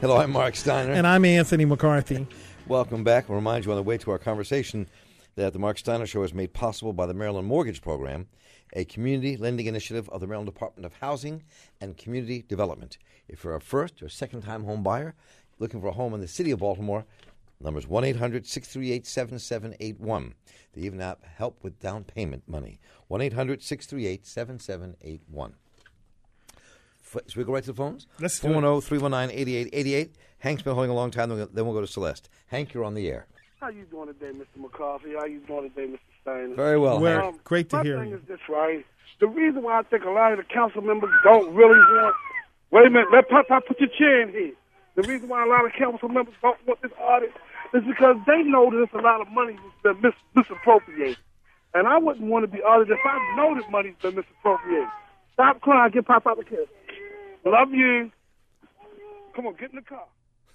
Hello, I'm Mark Steiner. And I'm Anthony McCarthy. Welcome back. I'll remind you on the way to our conversation that the Mark Steiner Show is made possible by the Maryland Mortgage Program, a community lending initiative of the Maryland Department of Housing and Community Development. If you're a first or second-time home buyer looking for a home in the city of Baltimore, number is 1-800-638-7781. They even have help with down payment money. 1-800-638-7781. Should we go right to the phones? Let's do it. 410-319-8888. Hank's been holding a long time, then we'll go to Celeste. Hank, you're on the air. How you doing today, Mr. McCarthy? How you doing today, Mr. Steiner? Very well, Hank. Great to hear My thing you. is this, right? The reason why I think a lot of the council members don't really want... Wait a minute. Let Papa put your chair in here. The reason why a lot of council members don't want this audit is because they know that there's a lot of money that's been misappropriated. And I wouldn't want to be audited if I know that money's been misappropriated. Stop crying. Get Papa out of the chair. Love you. Come on, get in the car.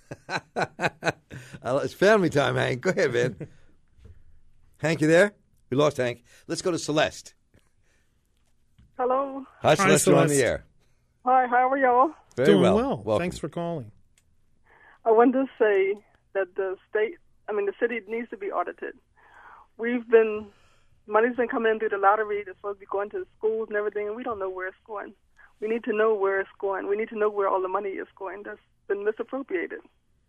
It's family time, Hank. Go ahead, man. Hank, you there? We lost Hank. Let's go to Celeste. Hello. Hi, Celeste. You're on the Celeste. air. Hi, how are y'all? Very Doing well. well. Thanks for calling. I wanted to say that the city needs to be audited. Money's been coming in through the lottery that's supposed to be going to the schools and everything, and we don't know where it's going. We need to know where it's going. We need to know where all the money is going that's been misappropriated.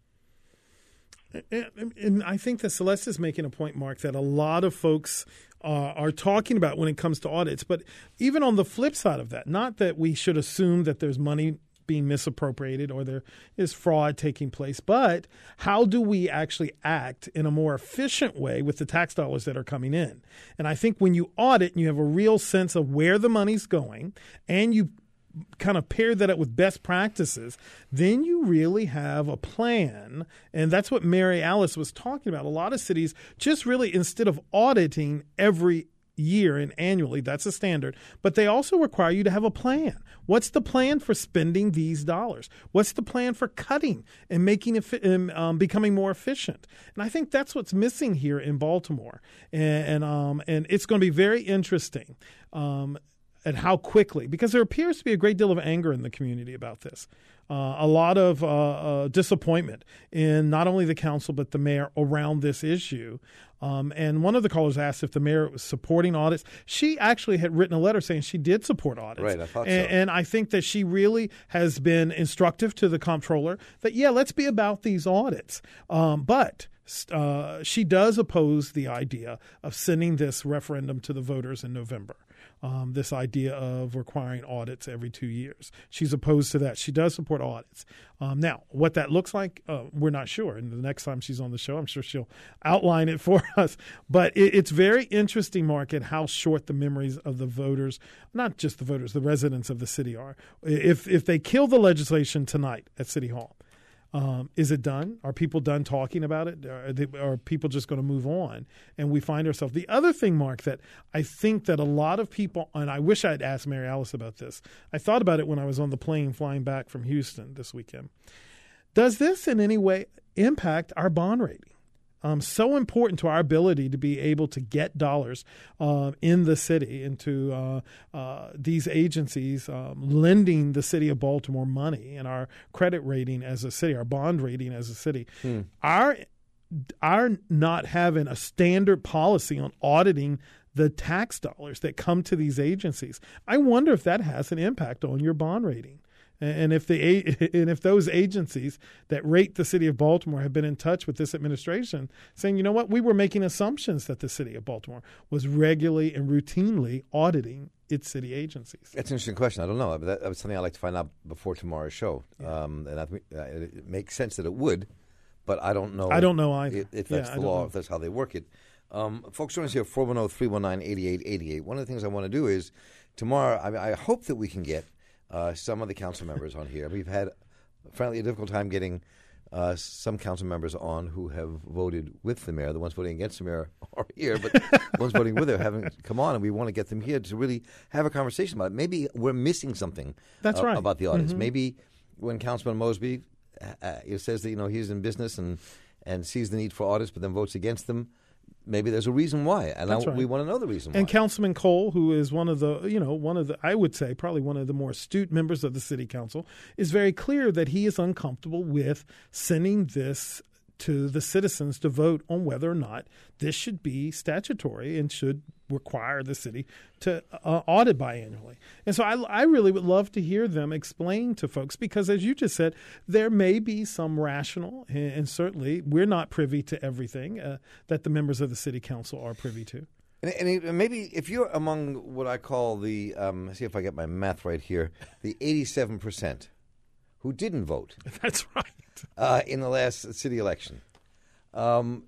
And I think that Celeste is making a point, Mark, that a lot of folks are talking about when it comes to audits. But even on the flip side of that, not that we should assume that there's money being misappropriated or there is fraud taking place, but how do we actually act in a more efficient way with the tax dollars that are coming in? And I think when you audit and you have a real sense of where the money's going and you kind of pair that up with best practices, then you really have a plan. And that's what Mary Alice was talking about. A lot of cities just really, instead of auditing every year and annually, that's a standard, but they also require you to have a plan. What's the plan for spending these dollars? What's the plan for cutting and making it becoming more efficient? And I think that's what's missing here in Baltimore. And it's going to be very interesting. And how quickly, because there appears to be a great deal of anger in the community about this. A lot of disappointment in not only the council but the mayor around this issue. And one of the callers asked if the mayor was supporting audits. She actually had written a letter saying she did support audits. Right, I thought so. And I think that she really has been instructive to the comptroller that, let's be about these audits. But she does oppose the idea of sending this referendum to the voters in November. This idea of requiring audits every 2 years. She's opposed to that. She does support audits. Now, what that looks like, we're not sure. And the next time she's on the show, I'm sure she'll outline it for us. But it's very interesting, Mark, at how short the memories of the voters, not just the voters, the residents of the city are. If they kill the legislation tonight at City Hall, is it done? Are people done talking about it? Are people just going to move on? And we find ourselves. The other thing, Mark, that I think that a lot of people, and I wish I'd asked Mary Alice about this. I thought about it when I was on the plane flying back from Houston this weekend. Does this in any way impact our bond rating? So important to our ability to be able to get dollars in the city and to these agencies lending the city of Baltimore money and our credit rating as a city, our bond rating as a city. Our not having a standard policy on auditing the tax dollars that come to these agencies, I wonder if that has an impact on your bond rating. And if those agencies that rate the city of Baltimore have been in touch with this administration saying, you know what, we were making assumptions that the city of Baltimore was regularly and routinely auditing its city agencies. That's an interesting question. I don't know. That was something I'd like to find out before tomorrow's show. Yeah. And I think it makes sense that it would, but I don't know. I don't know either. If that's the law, if that's how they work it. Folks, join us here, 410-319-8888. One of the things I want to do is tomorrow, I hope that we can get some of the council members on here. We've had, frankly, a difficult time getting some council members on who have voted with the mayor. The ones voting against the mayor are here, but the ones voting with her haven't come on, and we want to get them here to really have a conversation about it. Maybe we're missing something about the audits. Mm-hmm. Maybe when Councilman Mosby says that he's in business and sees the need for audits but then votes against them, maybe there's a reason why, and That's right. we want to know the reason why. And Councilman Cole, who is one of the, I would say, probably one of the more astute members of the city council, is very clear that he is uncomfortable with sending this to the citizens to vote on whether or not this should be statutory and should require the city to audit biannually. And so I really would love to hear them explain to folks, because as you just said, there may be some rational, and certainly we're not privy to everything that the members of the city council are privy to. And maybe if you're among what I call the, see if I get my math right here, the 87% who didn't vote. That's right. In the last city election. Tell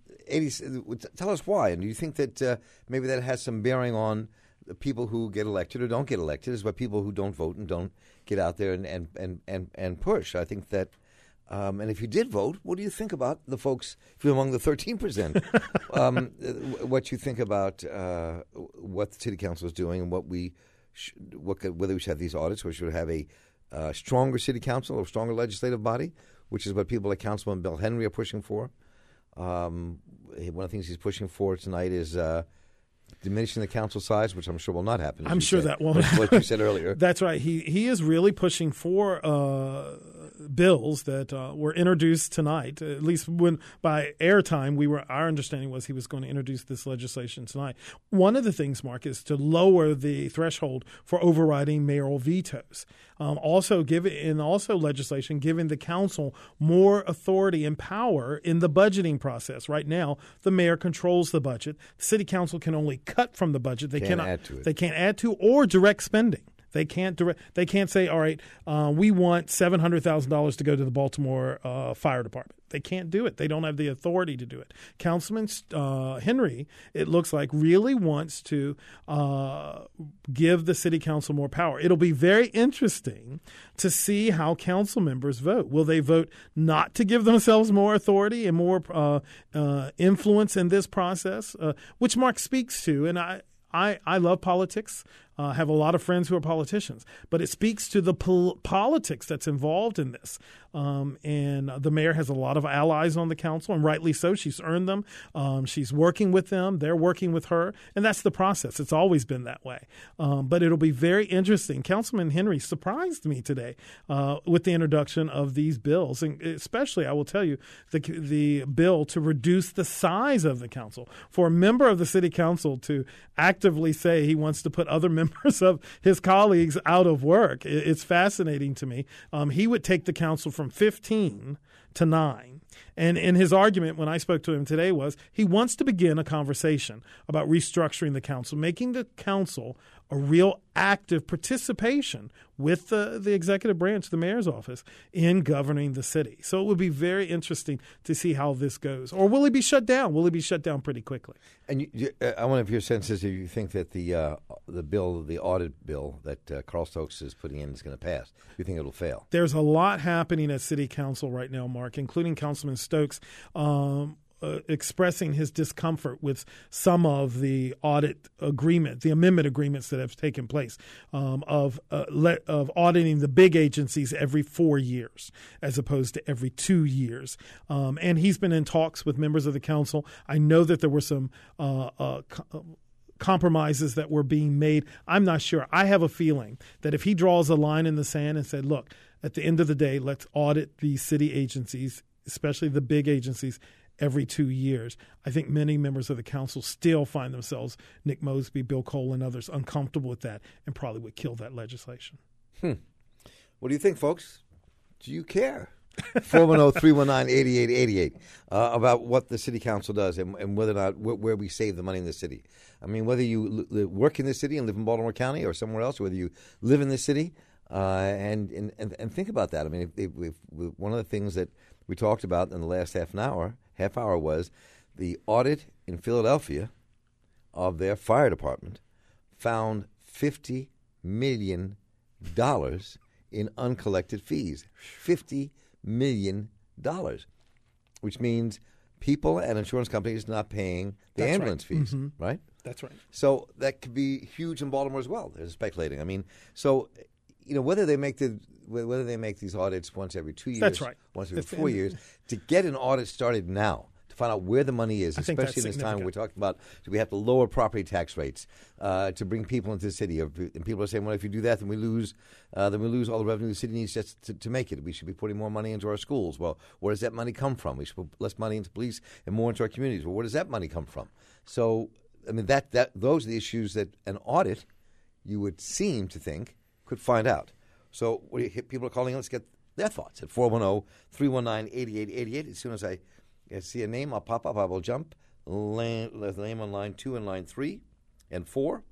us why, and do you think that maybe that has some bearing on the people who get elected or don't get elected, as well people who don't vote and don't get out there and push? I think that, and if you did vote, what do you think about the folks, if you're among the 13%, what you think about what the city council is doing and whether we should have these audits, or we should have a stronger city council or stronger legislative body, which is what people like Councilman Bill Henry are pushing for. One of the things he's pushing for tonight is diminishing the council size, which I'm sure will not happen. I'm sure that won't. What you said earlier. That's right. He is really pushing for bills that were introduced tonight. At least when by airtime, our understanding was he was going to introduce this legislation tonight. One of the things, Mark, is to lower the threshold for overriding mayoral vetoes. Also legislation giving the council more authority and power in the budgeting process. Right now, the mayor controls the budget. The city council can only cut from the budget. They cannot add to it. They can't add to or direct spending. They can't say, all right, we want $700,000 to go to the Baltimore Fire Department. They can't do it. They don't have the authority to do it. Councilman Henry, it looks like, really wants to give the city council more power. It'll be very interesting to see how council members vote. Will they vote not to give themselves more authority and more influence in this process, which Mark speaks to, and I love politics. Have a lot of friends who are politicians, but it speaks to the politics that's involved in this. And the mayor has a lot of allies on the council, and rightly so. She's earned them. She's working with them. They're working with her, and that's the process. It's always been that way. But it'll be very interesting. Councilman Henry surprised me today with the introduction of these bills, and especially, I will tell you, the bill to reduce the size of the council. For a member of the city council to actively say he wants to put other members of his colleagues out of work, it's fascinating to me. He would take the council from 15 to 9. And in his argument when I spoke to him today was he wants to begin a conversation about restructuring the council, making the council a real active participation with the executive branch, the mayor's office, in governing the city. So it would be very interesting to see how this goes. Or will he be shut down? Will he be shut down pretty quickly? And I wonder if your sense is, if you think that the audit bill that Carl Stokes is putting in is going to pass. You think it'll fail? There's a lot happening at city council right now, Mark, including Councilman Stokes expressing his discomfort with some of the audit agreement, the amendment agreements that have taken place of auditing the big agencies every 4 years as opposed to every 2 years. And he's been in talks with members of the council. I know that there were some compromises that were being made. I'm not sure. I have a feeling that if he draws a line in the sand and said, look, at the end of the day, let's audit these city agencies, especially the big agencies, every 2 years, I think many members of the council still find themselves, Nick Mosby, Bill Cole, and others, uncomfortable with that and probably would kill that legislation. What do you think, folks? Do you care? 410-319-8888 about what the city council does and whether or not where we save the money in the city. I mean, whether you work in the city and live in Baltimore County or somewhere else, whether you live in the city, and think about that. I mean, if one of the things that we talked about in the last half hour was the audit in Philadelphia of their fire department found $50 million in uncollected fees. $50 million, which means people and insurance companies not paying the ambulance fees, right? That's right. So that could be huge in Baltimore as well. They're speculating. I mean, so whether they make these audits once every 2 years, that's right, once every 4 years, to get an audit started now, to find out where the money is, I think that's especially in this time significant. we're talking about, do we have to lower property tax rates to bring people into the city? And people are saying, well, if you do that, then we lose all the revenue the city needs just to make it. We should be putting more money into our schools. Well, where does that money come from? We should put less money into police and more into our communities. Well, where does that money come from? So, I mean, those are the issues that an audit, you would seem to think, could find out. So people are calling in. Let's get their thoughts at 410-319-8888. As soon as I see a name, I'll pop up. I will jump. The name on line 2 and line 3 and 4.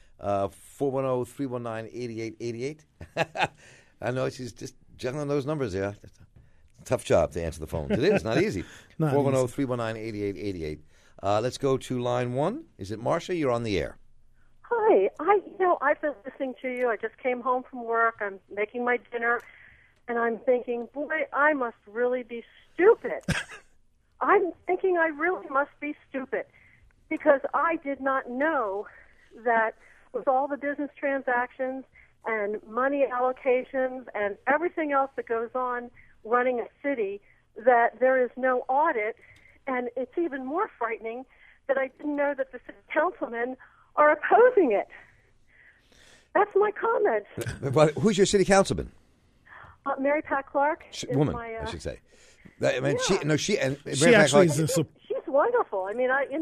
410-319-8888. I know she's just juggling those numbers there. It's a tough job to answer the phone. It is not easy. 410-319-8888. Let's go to line 1. Is it Marcia? You're on the air. Hi. I've been listening to you. I just came home from work. I'm making my dinner, and I'm thinking, boy, I must really be stupid. I'm thinking I really must be stupid because I did not know that with all the business transactions and money allocations and everything else that goes on running a city, that there is no audit. And it's even more frightening that I didn't know that the city councilmen are opposing it. That's my comment. But who's your city councilman? Mary Pat Clark. Woman, I should say. I mean, yeah. she actually Clark, is She's wonderful. I mean, I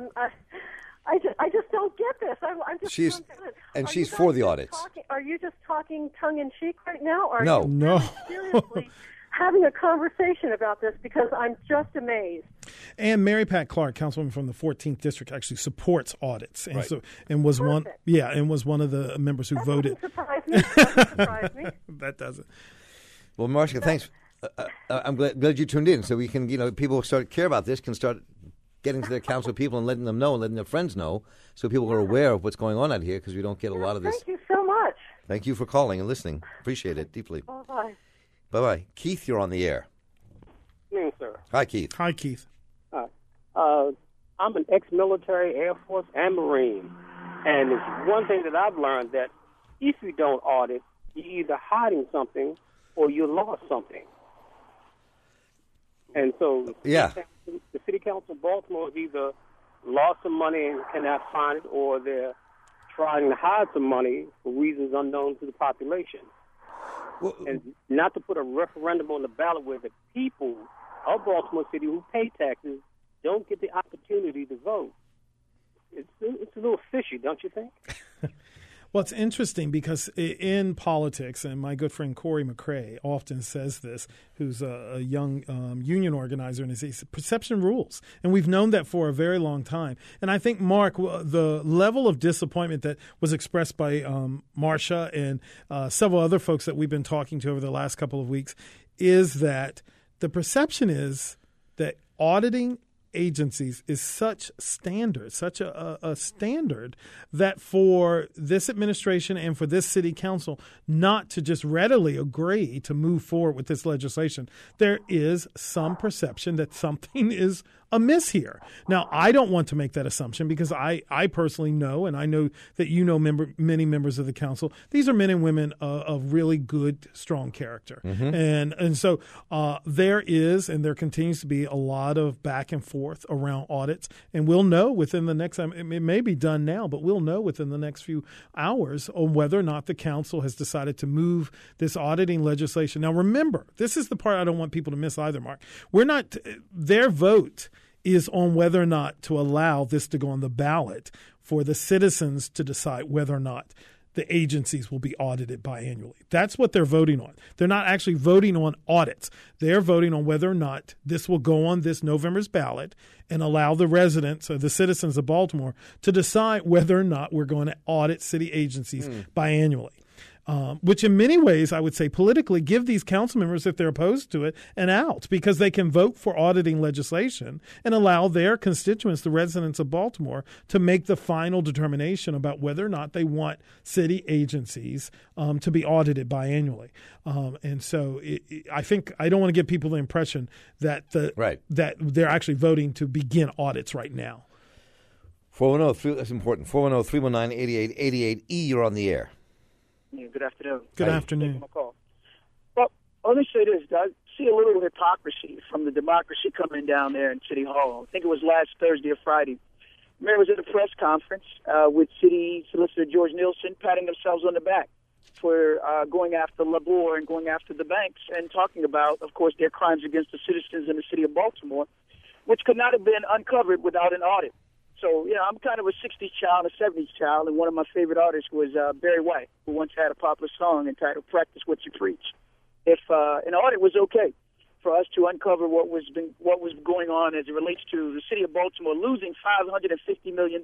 just don't get this. I'm just. She's Are she's you for guys the just audits. Are you just talking tongue in cheek right now? Or No. are you No. seriously having a conversation about this? Because I'm just amazed. And Mary Pat Clark, councilwoman from the 14th district, actually supports audits, and Right. was Perfect. one of the members who voted. Doesn't surprise me. Doesn't surprise me. That doesn't. Well, Marcia, thanks. I'm glad you tuned in, so we can, people start care about this, can start getting to their council people and letting them know and letting their friends know, so people are aware of what's going on out here, because we don't get a lot of this. Thank you so much. Thank you for calling and listening. Appreciate it deeply. Bye-bye. Bye-bye. Keith, you're on the air. Evening, sir. Hi, Keith. Hi, Keith. I'm an ex-military, Air Force, and Marine. And it's one thing that I've learned, that if you don't audit, you're either hiding something or you lost something. And so Yeah. the City Council of Baltimore has either lost some money and cannot find it, or they're trying to hide some money for reasons unknown to the population. Well, And not to put a referendum on the ballot where the people of Baltimore City who pay taxes don't get the opportunity to vote. It's a little fishy, don't you think? Well, it's interesting because in politics, and my good friend Corey McCrae often says this, who's a young union organizer, and he says perception rules. And we've known that for a very long time. And I think, Mark, the level of disappointment that was expressed by Marcia and several other folks that we've been talking to over the last couple of weeks is that the perception is that auditing agencies is such a standard that for this administration and for this city council not to just readily agree to move forward with this legislation, there is some perception that something is amiss here. Now, I don't want to make that assumption because I personally know, and I know that you know many members of the council, these are men and women of really good, strong character. Mm-hmm. And so there is and there continues to be a lot of back and forth around audits. And we'll know within the next, it may be done now, but we'll know within the next few hours on whether or not the council has decided to move this auditing legislation. Now, remember, this is the part I don't want people to miss either, Mark. Their vote is on whether or not to allow this to go on the ballot for the citizens to decide whether or not the agencies will be audited biannually. That's what they're voting on. They're not actually voting on audits. They're voting on whether or not this will go on this November's ballot and allow the residents or the citizens of Baltimore to decide whether or not we're going to audit city agencies biannually. Which in many ways, I would say politically, give these council members, if they're opposed to it, an out because they can vote for auditing legislation and allow their constituents, the residents of Baltimore, to make the final determination about whether or not they want city agencies to be audited biannually. And so I think I don't want to give people the impression that that they're actually voting to begin audits right now. 410, that's important. 410-319-8888. You're on the air. Yeah, good afternoon. Good Hi. afternoon. Well, let me say this, Doug. see a little hypocrisy from the democracy coming down there in City Hall. I think it was last Thursday or Friday. The mayor was at a press conference with City Solicitor George Nielsen, patting themselves on the back for going after Labor and going after the banks and talking about, of course, their crimes against the citizens in the city of Baltimore, which could not have been uncovered without an audit. So, I'm kind of a 60s child, a 70s child, and one of my favorite artists was Barry White, who once had a popular song entitled Practice What You Preach. If an audit was okay for us to uncover what was going on as it relates to the city of Baltimore losing $550 million,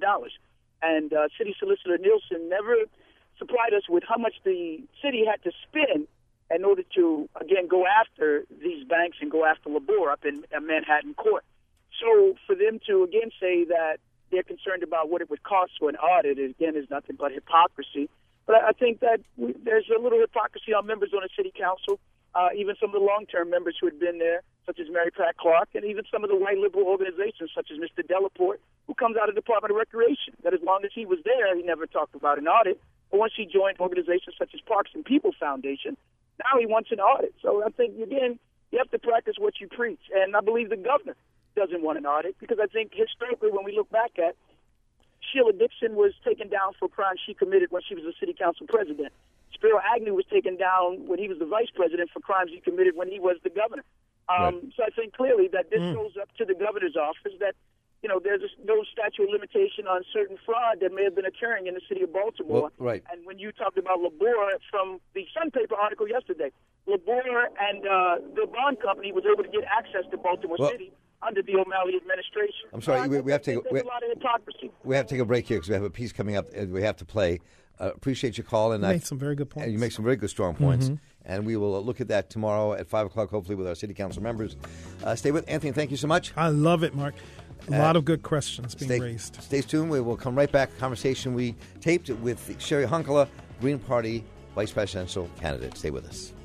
and City Solicitor Nielsen never supplied us with how much the city had to spend in order to, again, go after these banks and go after Labor up in Manhattan Court. So for them to, again, say that they're concerned about what it would cost for an audit, again, is nothing but hypocrisy. But I think that there's a little hypocrisy on members on the city council, even some of the long-term members who had been there, such as Mary Pat Clark, and even some of the white liberal organizations, such as Mr. Delaporte, who comes out of the Department of Recreation, that as long as he was there, he never talked about an audit. But once he joined organizations such as Parks and People Foundation, now he wants an audit. So I think, again, you have to practice what you preach. And I believe the governor doesn't want an audit because I think historically when we look back at, Sheila Dixon was taken down for crimes she committed when she was a city council president. Spiro Agnew was taken down when he was the vice president for crimes he committed when he was the governor. So I think clearly that this goes up to the governor's office that, there's no statute of limitation on certain fraud that may have been occurring in the city of Baltimore. Well, right. And when you talked about Labor from the Sun paper article yesterday, Labor and the bond company was able to get access to Baltimore City under the O'Malley administration. I'm sorry, we have to take a lot of hypocrisy. We have to take a break here because we have a piece coming up and we have to play. Appreciate your call. And you made some very good points. You make some very good, strong points. And we will look at that tomorrow at 5 o'clock, hopefully, with our city council members. Stay with Anthony. Thank you so much. I love it, Mark. A lot of good questions being raised. Stay tuned. We will come right back. Conversation we taped with Sherry Hunkela, Green Party Vice Presidential candidate. Stay with us.